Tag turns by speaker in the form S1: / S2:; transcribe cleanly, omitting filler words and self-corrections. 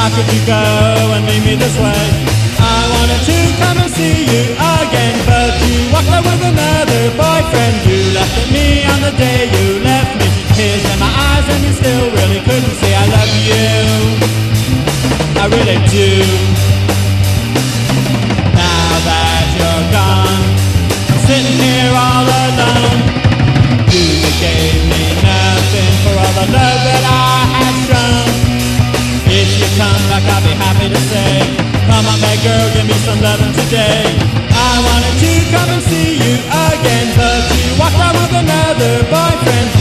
S1: How could you go and leave me this way? I wanted to come and see you again, but you walked out with another boyfriend. You laughed at me on the day you left me. Tears in my eyes and you still really couldn't see I love you. I really do. Now that you're gone, I'm sitting here all alone. You gave me nothing for all the love that I had shown. If you come back, I'll be happy to say, come on, bad girl, give me some loving today. I wanted to come and see you again, but you walked out with another boyfriend.